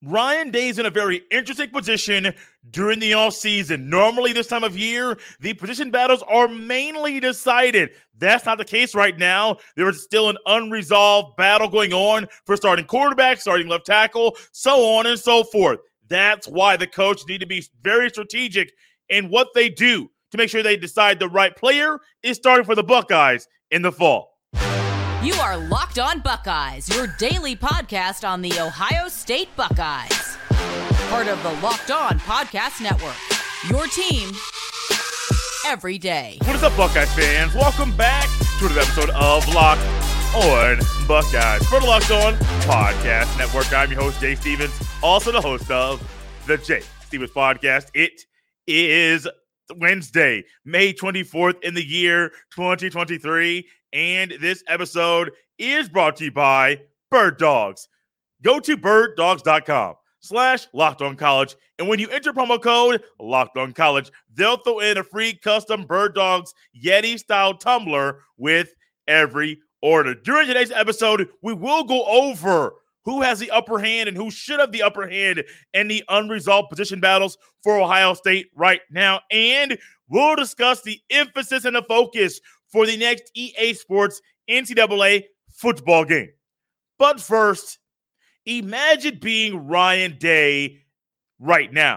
Ryan Day's in a very interesting position during the offseason. Normally, this time of year, the position battles are mainly decided. That's not the case right now. There is still an unresolved battle going on for starting quarterback, starting left tackle, so on and so forth. That's why the coach need to be very strategic in what they do to make sure they decide the right player is starting for the Buckeyes in the fall. You are Locked On Buckeyes, your daily podcast on the Ohio State Buckeyes. Part of the Locked On Podcast Network, your team every day. What is up, Buckeyes fans? Welcome back to another episode of Locked On Buckeyes. For the Locked On Podcast Network, I'm your host, Jay Stevens, also the host of the Jay Stevens Podcast. It is Wednesday, May 24th in the year 2023. And this episode is brought to you by Bird Dogs. Go to birddogs.com/LockedOnCollege. And when you enter promo code LockedOnCollege, they'll throw in a free custom Bird Dogs Yeti-style tumbler with every order. During today's episode, we will go over who has the upper hand and who should have the upper hand in the unresolved position battles for Ohio State right now. And we'll discuss the emphasis and the focus for the next EA Sports NCAA football game. But first, imagine being Ryan Day right now.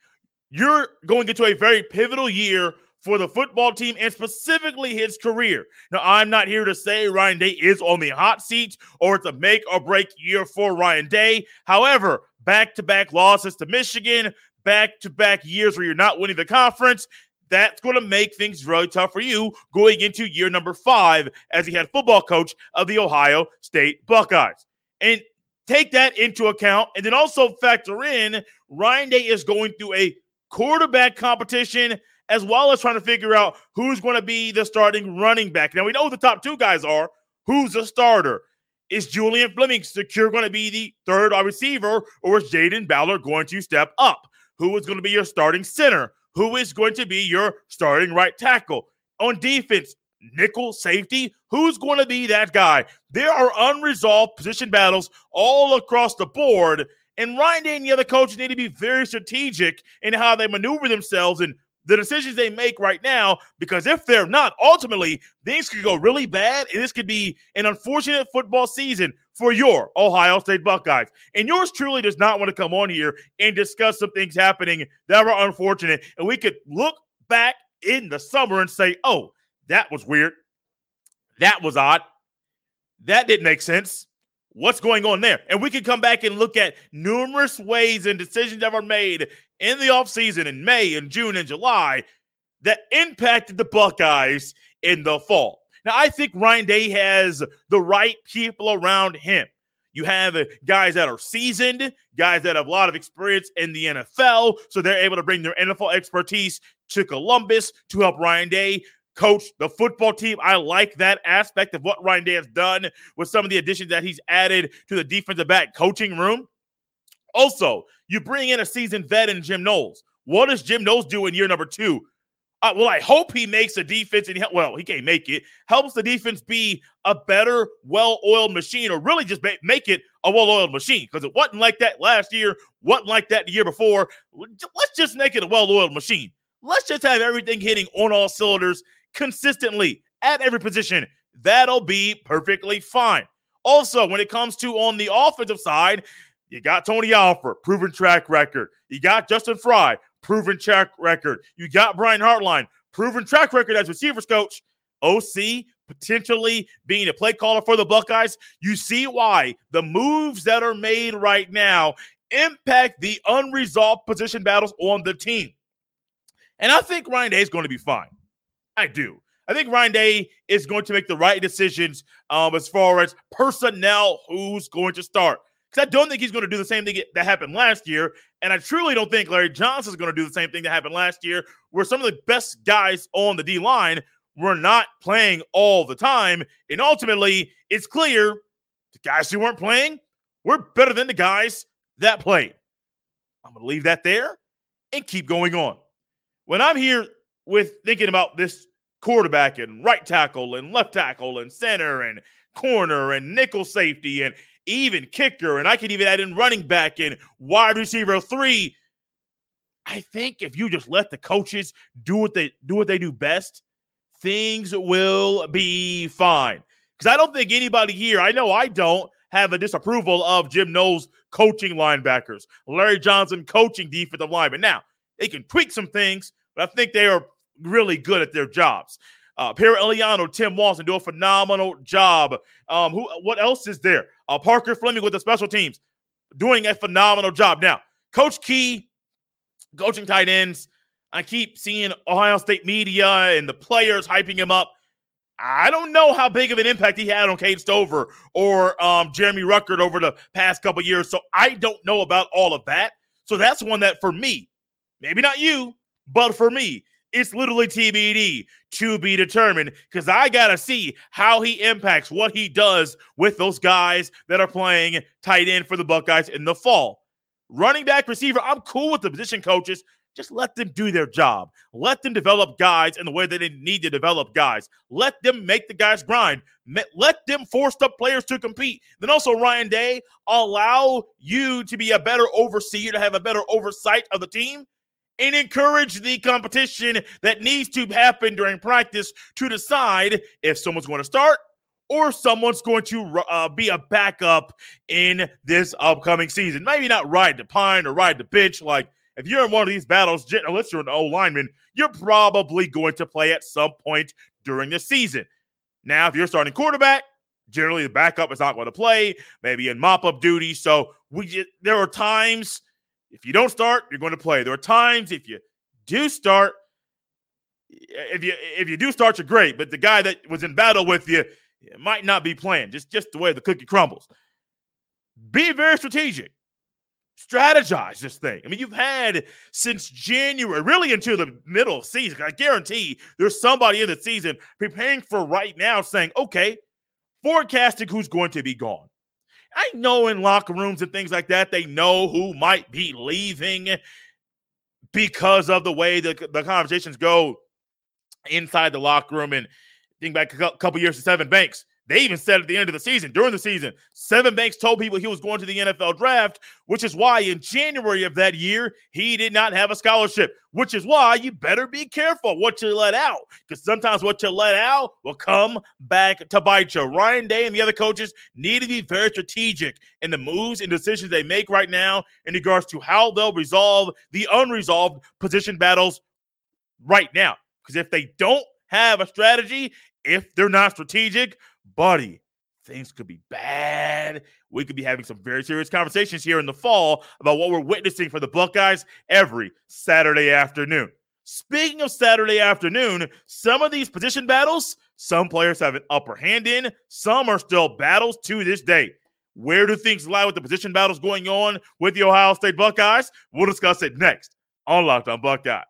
You're going into a very pivotal year for the football team and specifically his career. Now, I'm not here to say Ryan Day is on the hot seat or it's a make or break year for Ryan Day. However, back-to-back losses to Michigan, back-to-back years where you're not winning the conference, that's going to make things really tough for you going into year number 5 as the head football coach of the Ohio State Buckeyes. And take that into account and then also factor in Ryan Day is going through a quarterback competition as well as trying to figure out who's going to be the starting running back. Now, we know who the top 2 guys are. Who's the starter? Is Julian Fleming secure going to be the third receiver, or is Jaden Ballard going to step up? Who is going to be your starting center? Who is going to be your starting right tackle? On defense, nickel, safety, who's going to be that guy? There are unresolved position battles all across the board, and Ryan Day and the other coaches need to be very strategic in how they maneuver themselves and the decisions they make right now, because if they're not, ultimately, things could go really bad, and this could be an unfortunate football season for your Ohio State Buckeyes. And yours truly does not want to come on here and discuss some things happening that were unfortunate, and we could look back in the summer and say, oh, that was weird. That was odd. That didn't make sense. What's going on there? And we can come back and look at numerous ways and decisions that were made in the offseason in May and June and July that impacted the Buckeyes in the fall. Now, I think Ryan Day has the right people around him. You have guys that are seasoned, guys that have a lot of experience in the NFL, so they're able to bring their NFL expertise to Columbus to help Ryan Day coach the football team. I like that aspect of what Ryan Day has done with some of the additions that he's added to the defensive back coaching room. Also, you bring in a seasoned vet in Jim Knowles. What does Jim Knowles do in year number 2? Well, I hope he makes the defense, and he can't make it, helps the defense be a better, well-oiled machine, or really just make it a well-oiled machine, because it wasn't like that last year, wasn't like that the year before. Let's just make it a well-oiled machine. Let's just have everything hitting on all cylinders consistently at every position. That'll be perfectly fine. Also, when it comes to on the offensive side, you got Tony Alford, proven track record. You got Justin Fry, proven track record. You got Brian Hartline, proven track record as receivers coach. OC potentially being a play caller for the Buckeyes. You see why the moves that are made right now impact the unresolved position battles on the team. And I think Ryan Day is going to be fine. I do. I think Ryan Day is going to make the right decisions as far as personnel, who's going to start. Because I don't think he's going to do the same thing that happened last year. And I truly don't think Larry Johnson is going to do the same thing that happened last year, where some of the best guys on the D-line were not playing all the time. And ultimately, it's clear the guys who weren't playing were better than the guys that played. I'm going to leave that there and keep going on. When I'm here with thinking about this quarterback and right tackle and left tackle and center and corner and nickel safety and even kicker, and I could even add in running back and wide receiver 3. I think if you just let the coaches do what they do best, things will be fine. Because I don't think anybody here, I know I don't, have a disapproval of Jim Knowles coaching linebackers, Larry Johnson coaching defensive linemen. Now, they can tweak some things, but I think they are really good at their jobs. Pierre Eliano, Tim Walton do a phenomenal job. What else is there? Parker Fleming with the special teams doing a phenomenal job. Now, Coach Key coaching tight ends. I keep seeing Ohio State media and the players hyping him up. I don't know how big of an impact he had on Cade Stover or Jeremy Ruckert over the past couple of years, so I don't know about all of that. So that's one that for me, maybe not you, but for me, it's literally TBD, to be determined, because I got to see how he impacts, what he does with those guys that are playing tight end for the Buckeyes in the fall. Running back, receiver, I'm cool with the position coaches. Just let them do their job. Let them develop guys in the way that they need to develop guys. Let them make the guys grind. Let them force the players to compete. Then also, Ryan Day, allow you to be a better overseer, to have a better oversight of the team, and encourage the competition that needs to happen during practice to decide if someone's going to start or someone's going to be a backup in this upcoming season. Maybe not ride the pine or ride the bench. Like, if you're in one of these battles, unless you're an O-lineman, you're probably going to play at some point during the season. Now, if you're starting quarterback, generally the backup is not going to play, maybe in mop-up duty. So there are times, if you don't start, you're going to play. There are times if you do start, if you do start, you're great. But the guy that was in battle with you might not be playing, just the way the cookie crumbles. Be very strategic. Strategize this thing. I mean, you've had since January, really until the middle of the season. I guarantee there's somebody in the season preparing for right now saying, okay, forecasting who's going to be gone. I know in locker rooms and things like that, they know who might be leaving because of the way the conversations go inside the locker room. And think back a couple years to Sevyn Banks. They even said at the end of the season, during the season, Sevyn Banks told people he was going to the NFL draft, which is why in January of that year, he did not have a scholarship, which is why you better be careful what you let out, because sometimes what you let out will come back to bite you. Ryan Day and the other coaches need to be very strategic in the moves and decisions they make right now in regards to how they'll resolve the unresolved position battles right now. Because if they don't have a strategy, if they're not strategic, buddy, things could be bad. We could be having some very serious conversations here in the fall about what we're witnessing for the Buckeyes every Saturday afternoon. Speaking of Saturday afternoon, some of these position battles, some players have an upper hand in, some are still battles to this day. Where do things lie with the position battles going on with the Ohio State Buckeyes? We'll discuss it next on Locked On Buckeyes.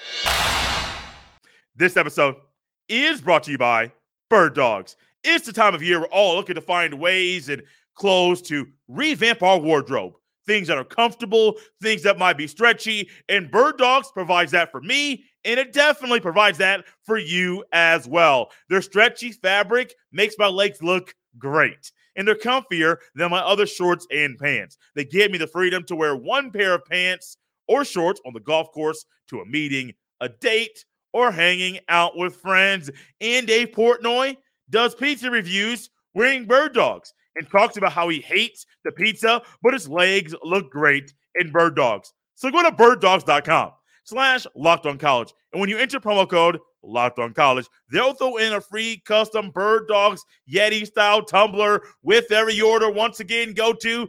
This episode is brought to you by Bird Dogs. It's the time of year we're all looking to find ways and clothes to revamp our wardrobe. Things that are comfortable, things that might be stretchy, and Bird Dogs provides that for me, and it definitely provides that for you as well. Their stretchy fabric makes my legs look great, and they're comfier than my other shorts and pants. They give me the freedom to wear one pair of pants or shorts on the golf course to a meeting, a date, or hanging out with friends. And Dave Portnoy does pizza reviews wearing Bird Dogs and talks about how he hates the pizza, but his legs look great in Bird Dogs. So go to birddogs.com/LockedOnCollege. And when you enter promo code LockedOnCollege, they'll throw in a free custom Bird Dogs Yeti-style tumbler with every order. Once again, go to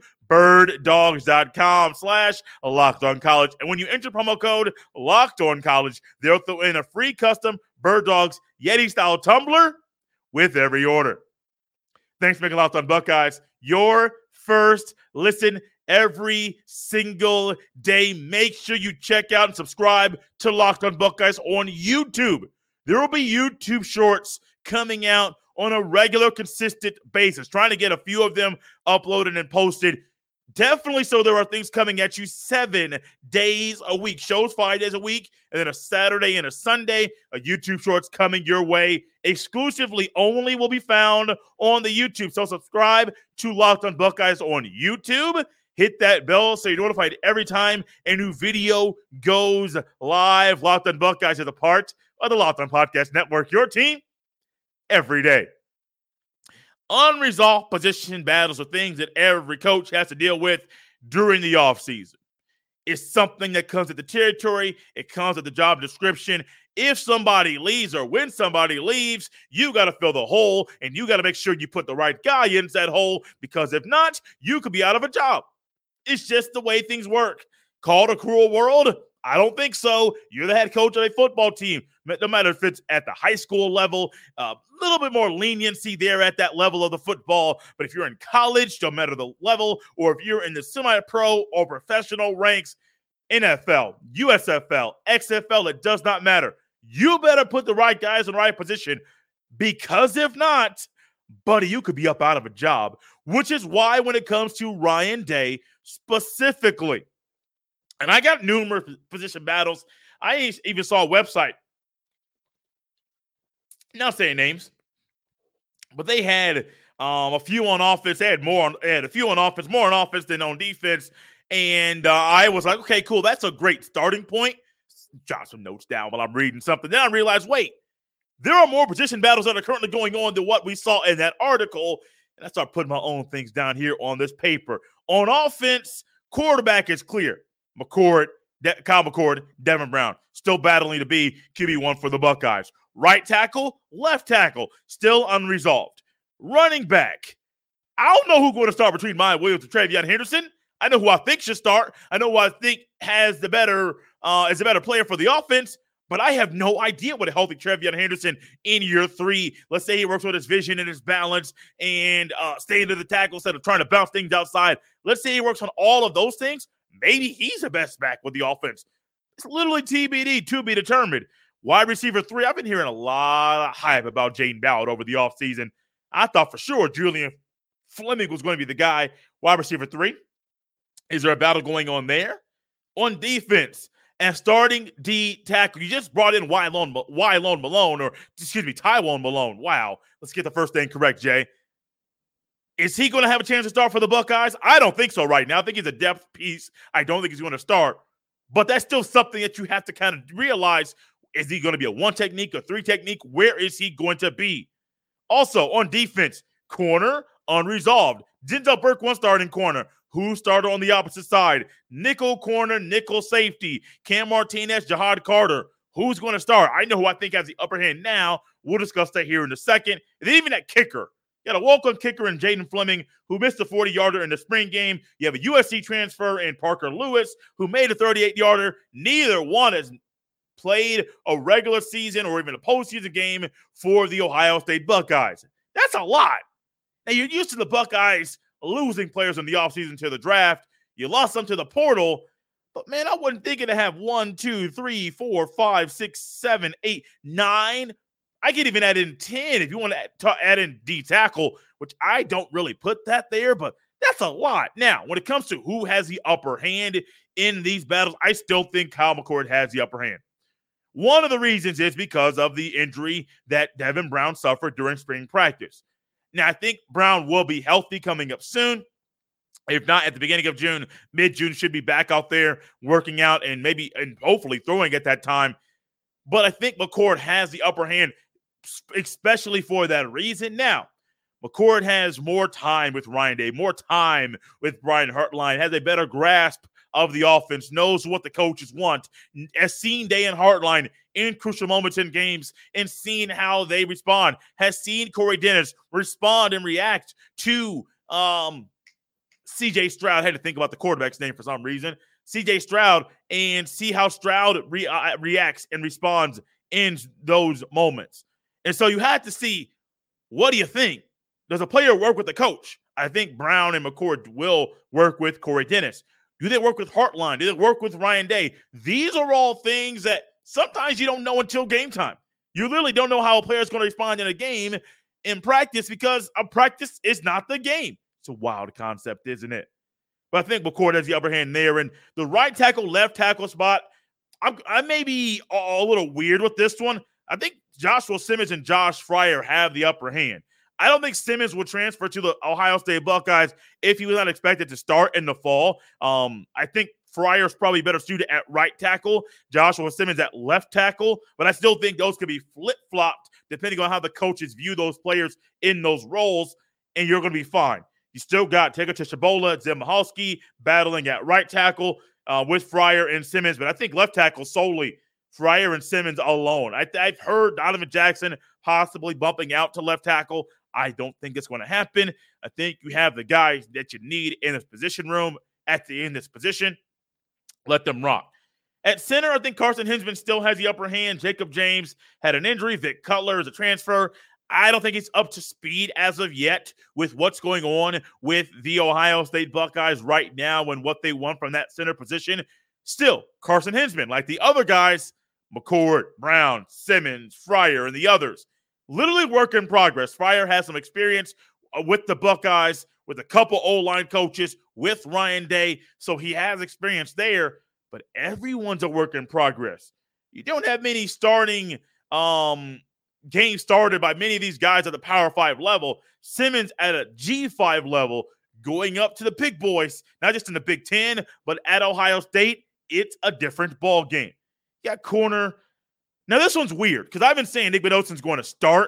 birddogs.com/LockedOnCollege. And when you enter promo code LockedOnCollege, they'll throw in a free custom Bird Dogs Yeti-style tumbler with every order. Thanks for making Locked On Buckeyes your first listen every single day. Make sure you check out and subscribe to Locked On Buckeyes on YouTube. There will be YouTube shorts coming out on a regular, consistent basis. Trying to get a few of them uploaded and posted Definitely so there are things coming at you 7 days a week. Shows 5 days a week, and then a Saturday and a Sunday. A YouTube Shorts coming your way. Exclusively only will be found on the YouTube. So subscribe to Locked On Buckeyes on YouTube. Hit that bell so you're notified every time a new video goes live. Locked On Buckeyes is a part of the Locked On Podcast Network. Your team every day. Unresolved position battles are things that every coach has to deal with during the offseason. It's something that comes with the territory. It comes with the job description. If somebody leaves or when somebody leaves, you got to fill the hole, and you got to make sure you put the right guy in that hole, because if not, you could be out of a job. It's just the way things work. Called a cruel world? I don't think so. You're the head coach of a football team. No matter if it's at the high school level, a little bit more leniency there at that level of the football. But if you're in college, no matter the level, or if you're in the semi-pro or professional ranks, NFL, USFL, XFL, it does not matter. You better put the right guys in the right position, because if not, buddy, you could be up out of a job, which is why when it comes to Ryan Day specifically, and I got numerous position battles. I even saw a website, not saying names, but they had a few on offense. They had a few on offense, more on offense than on defense. And I was like, okay, cool. That's a great starting point. Jot some notes down while I'm reading something. Then I realized, wait, there are more position battles that are currently going on than what we saw in that article. And I start putting my own things down here on this paper. On offense, quarterback is clear. Kyle McCord, Devin Brown, still battling to be QB1 for the Buckeyes. Right tackle, left tackle, still unresolved. Running back, I don't know who's going to start between Maya Williams and TreVeyon Henderson. I know who I think should start. I know who I think has the better is a better player for the offense, but I have no idea what a healthy TreVeyon Henderson in year 3. Let's say he works with his vision and his balance and staying to the tackle instead of trying to bounce things outside. Let's say he works on all of those things. Maybe he's the best back with the offense. It's literally TBD, to be determined. Wide receiver 3, I've been hearing a lot of hype about Jaden Ballard over the offseason. I thought for sure Julian Fleming was going to be the guy. Wide receiver 3. Is there a battle going on there? On defense and starting D tackle, you just brought in Tywone Malone. Wow. Let's get the first thing correct, Jay. Is he going to have a chance to start for the Buckeyes? I don't think so right now. I think he's a depth piece. I don't think he's going to start. But that's still something that you have to kind of realize. Is he going to be a 1 technique or 3 technique? Where is he going to be? Also, on defense, corner, unresolved. Denzel Burke, 1 starting corner. Who started on the opposite side? Nickel corner, nickel safety. Cam Martinez, Jahad Carter. Who's going to start? I know who I think has the upper hand now. We'll discuss that here in a second. And then even that kicker. You got a walk-on kicker in Jaden Fleming, who missed a 40-yarder in the spring game. You have a USC transfer in Parker Lewis, who made a 38-yarder. Neither one has played a regular season or even a postseason game for the Ohio State Buckeyes. That's a lot. Now, you're used to the Buckeyes losing players in the offseason to the draft. You lost some to the portal. But, man, I wasn't thinking to have 1, 2, 3, 4, 5, 6, 7, 8, 9. I could even add in 10 if you want to add in D tackle, which I don't really put that there, but that's a lot. Now, when it comes to who has the upper hand in these battles, I still think Kyle McCord has the upper hand. One of the reasons is because of the injury that Devin Brown suffered during spring practice. Now, I think Brown will be healthy coming up soon. If not at the beginning of June, mid-June should be back out there working out and hopefully throwing at that time. But I think McCord has the upper hand, especially for that reason. Now, McCord has more time with Ryan Day, more time with Brian Hartline, has a better grasp of the offense, knows what the coaches want, has seen Day and Hartline in crucial moments in games and seen how they respond, has seen Corey Dennis respond and react to C.J. Stroud. I had to think about the quarterback's name for some reason. C.J. Stroud, and see how Stroud reacts and responds in those moments. And so you have to see, what do you think? Does a player work with the coach? I think Brown and McCord will work with Corey Dennis. Do they work with Hartline? Do they work with Ryan Day? These are all things that sometimes you don't know until game time. You literally don't know how a player is going to respond in a game in practice, because a practice is not the game. It's a wild concept, isn't it? but I think McCord has the upper hand there. And the right tackle, left tackle spot, I may be a little weird with this one. I think Joshua Simmons and Josh Fryer have the upper hand. I don't think Simmons will transfer to the Ohio State Buckeyes if he was not expected to start in the fall. I think Fryer's probably better suited at right tackle, Joshua Simmons at left tackle, but I still think those could be flip-flopped depending on how the coaches view those players in those roles, and you're going to be fine. You still got Tigger Tishabola, Zim Mahalski battling at right tackle with Fryer and Simmons, but I think left tackle solely Fryer and Simmons alone. I've heard Donovan Jackson possibly bumping out to left tackle. I don't think it's going to happen. I think you have the guys that you need in this position room in this position. Let them rock. At center, I think Carson Hinzman still has the upper hand. Jacob James had an injury. Vic Cutler is a transfer. I don't think he's up to speed as of yet with what's going on with the Ohio State Buckeyes right now and what they want from that center position. Still, Carson Hinzman, like the other guys, McCord, Brown, Simmons, Fryer, and the others, literally work in progress. Fryer has some experience with the Buckeyes, with a couple O-line coaches, with Ryan Day, so he has experience there, but everyone's a work in progress. You don't have many starting games started by many of these guys at the Power 5 level. Simmons at a G5 level, going up to the big boys, not just in the Big Ten, but at Ohio State, it's a different ball game. Yeah, corner. Now, this one's weird because I've been saying Igbenogsen's going to start.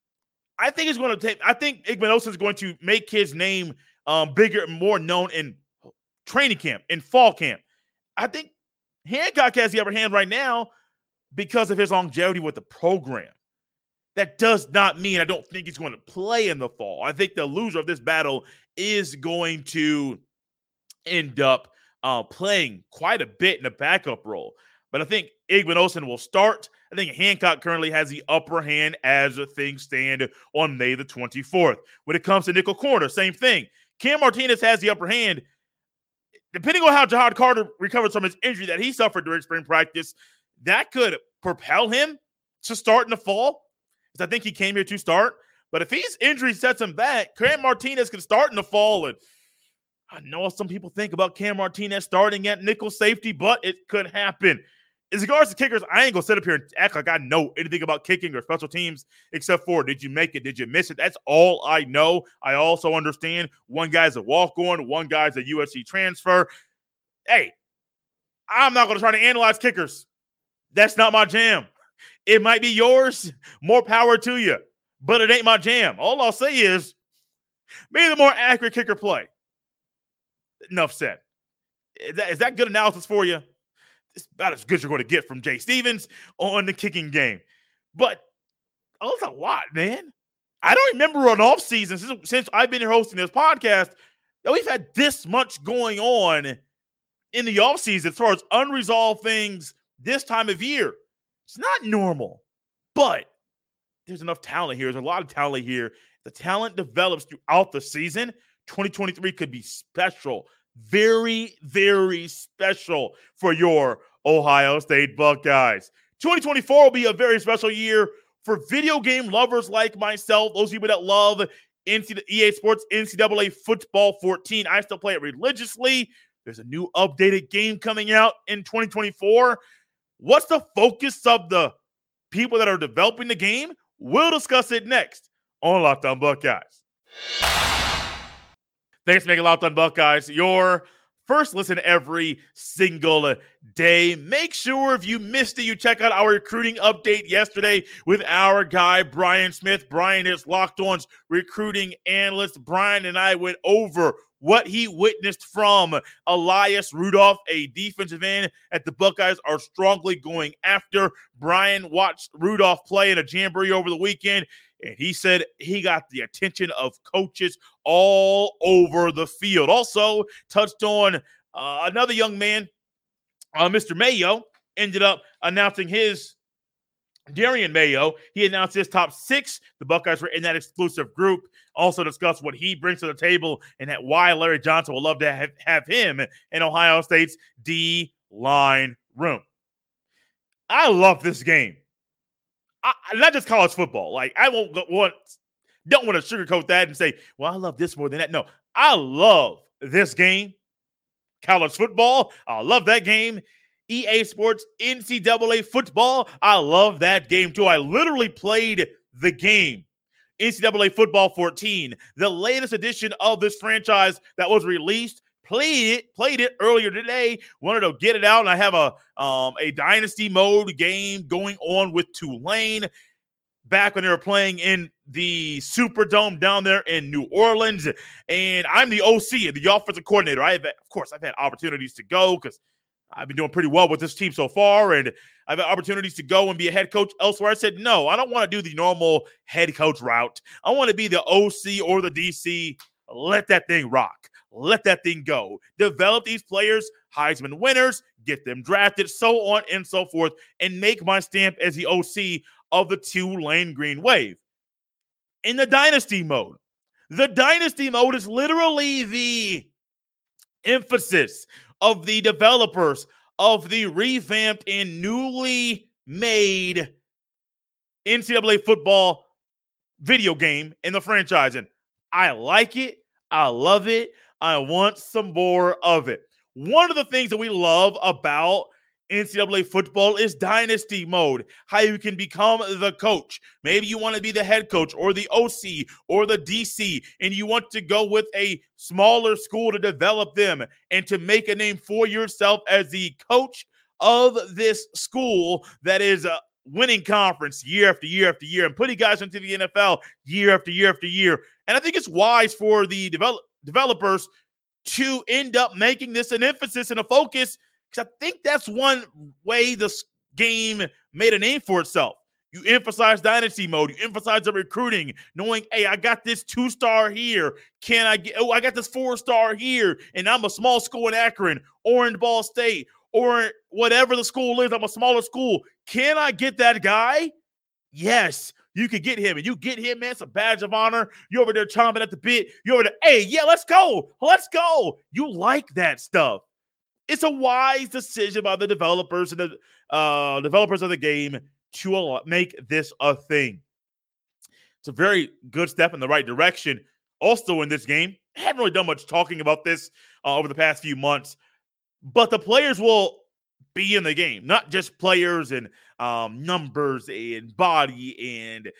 I think Igbenogsen's going to make his name bigger and more known in training camp, in fall camp. I think Hancock has the upper hand right now because of his longevity with the program. That does not mean I don't think he's going to play in the fall. I think the loser of this battle is going to end up playing quite a bit in a backup role. But I think Igbenogsen will start. I think Hancock currently has the upper hand as things stand on May the 24th. When it comes to nickel corner, same thing. Cam Martinez has the upper hand. Depending on how Jahad Carter recovers from his injury that he suffered during spring practice, that could propel him to start in the fall, because I think he came here to start. But if his injury sets him back, Cam Martinez can start in the fall. And I know some people think about Cam Martinez starting at nickel safety, but it could happen. As regards to kickers, I ain't going to sit up here and act like I know anything about kicking or special teams except for did you make it, did you miss it? That's all I know. I also understand one guy's a walk-on, one guy's a USC transfer. Hey, I'm not going to try to analyze kickers. That's not my jam. It might be yours. More power to you. But it ain't my jam. All I'll say is maybe the more accurate kicker play. Enough said. Is that good analysis for you? It's about as good as you're going to get from Jay Stevens on the kicking game. But that's a lot, man. I don't remember an offseason since I've been here hosting this podcast that we've had this much going on in the offseason as far as unresolved things this time of year. It's not normal, but there's enough talent here. There's a lot of talent here. The talent develops throughout the season. 2023 could be special. Very, very special for your Ohio State Buckeyes. 2024 will be a very special year for video game lovers like myself, those people that love EA Sports NCAA Football 14. I still play it religiously. There's a new updated game coming out in 2024. What's the focus of the people that are developing the game? We'll discuss it next on Locked On Buckeyes. Thanks for making Locked On Buckeyes your first listen every single day. Make sure if you missed it, you check out our recruiting update yesterday with our guy, Brian Smith. Brian is Locked On's recruiting analyst. Brian and I went over what he witnessed from Elias Rudolph, a defensive end that the Buckeyes are strongly going after. Brian watched Rudolph play in a jamboree over the weekend, and he said he got the attention of coaches all over the field. Also touched on another young man, Mr. Mayo, ended up announcing Darian Mayo. He announced his top 6. The Buckeyes were in that exclusive group. Also discussed what he brings to the table and that why Larry Johnson would love to have him in Ohio State's D-line room. I love this game. Not just college football. Like, I don't want to sugarcoat that and say, well, I love this more than that. No, I love this game college football. I love that game. EA Sports NCAA football. I love that game too. I literally played the game. NCAA Football 14, the latest edition of this franchise that was released. Played it earlier today. Wanted to get it out, and I have a dynasty mode game going on with Tulane. Back when they were playing in the Superdome down there in New Orleans, and I'm the OC, the offensive coordinator. I've had opportunities to go because I've been doing pretty well with this team so far, and I've had opportunities to go and be a head coach elsewhere. I said, no, I don't want to do the normal head coach route. I want to be the OC or the DC. Let that thing rock. Let that thing go. Develop these players, Heisman winners, get them drafted, so on and so forth, and make my stamp as the OC of the Tulane Green Wave. In the dynasty mode is literally the emphasis of the developers of the revamped and newly made NCAA football video game in the franchise. And I like it. I love it. I want some more of it. One of the things that we love about NCAA football is dynasty mode, how you can become the coach. Maybe you want to be the head coach or the OC or the DC, and you want to go with a smaller school to develop them and to make a name for yourself as the coach of this school that is winning conference year after year after year and putting guys into the NFL year after year after year. And I think it's wise for the developers to end up making this an emphasis and a focus, because I think that's one way this game made a name for itself. You emphasize dynasty mode. You emphasize the recruiting, knowing, hey, I got this 2-star here. I got this 4-star here, and I'm a small school in Akron, Orange Ball State, or whatever the school is. I'm a smaller school. Can I get that guy? Yes, you can get him. And you get him, man, it's a badge of honor. You're over there chomping at the bit. You're over there, hey, yeah, let's go. Let's go. You like that stuff. It's a wise decision by the developers and the developers of the game to make this a thing. It's a very good step in the right direction. Also in this game, I haven't really done much talking about this over the past few months, but the players will be in the game, not just players and numbers and body and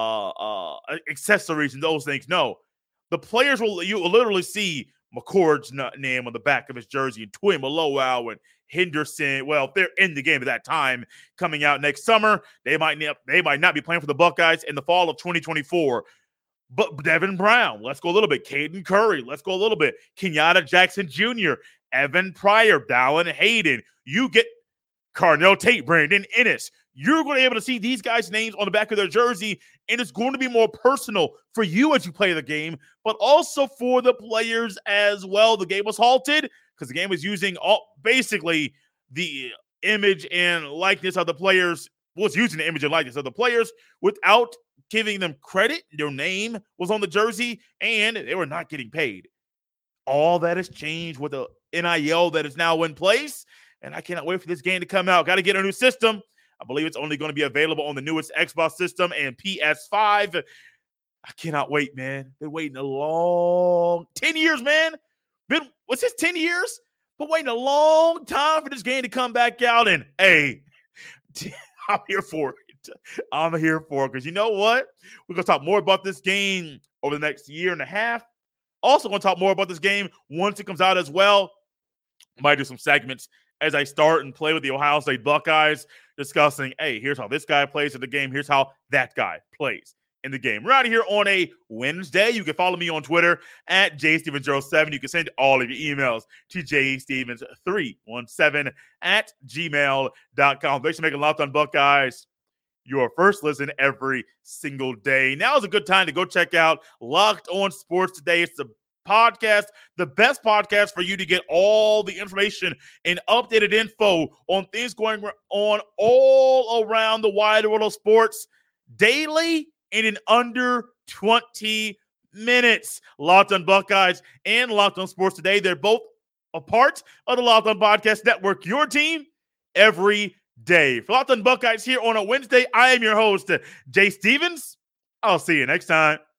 accessories and those things. No, the players you will literally see McCord's name on the back of his jersey, and Tuimoloau and Henderson. Well, if they're in the game at that time, coming out next summer, they might not be playing for the Buckeyes in the fall of 2024. But Devin Brown, let's go a little bit. Caden Curry, let's go a little bit. Kenyatta Jackson Jr., Evan Pryor, Dallin Hayden. You get Carnell Tate, Brandon Ennis. You're going to be able to see these guys' names on the back of their jersey, and it's going to be more personal for you as you play the game, but also for the players as well. The game was halted because the game was using basically the image and likeness of the players, was using the image and likeness of the players without giving them credit. Their name was on the jersey, and they were not getting paid. All that has changed with the NIL that is now in place, and I cannot wait for this game to come out. Got to get a new system. I believe it's only going to be available on the newest Xbox system and PS5. I cannot wait, man. Been waiting a long 10 years, man. What's this, 10 years? Been waiting a long time for this game to come back out. And, hey, I'm here for it. I'm here for it because you know what? We're going to talk more about this game over the next year and a half. Also going to talk more about this game once it comes out as well. Might do some segments as I start and play with the Ohio State Buckeyes, discussing, hey, here's how this guy plays in the game. Here's how that guy plays in the game. We're out of here on a Wednesday. You can follow me on Twitter at jstevens07. You can send all of your emails to jstevens317 at gmail.com. Thanks for making Locked On Buckeyes your first listen every single day. Now is a good time to go check out Locked On Sports Today. It's the podcast, the best podcast for you to get all the information and updated info on things going on all around the wide world of sports daily and in under 20 minutes. Locked On Buckeyes and Locked On Sports Today, they're both a part of the Locked On Podcast Network, your team every day. For Locked On Buckeyes here on a Wednesday, I am your host, Jay Stevens. I'll see you next time.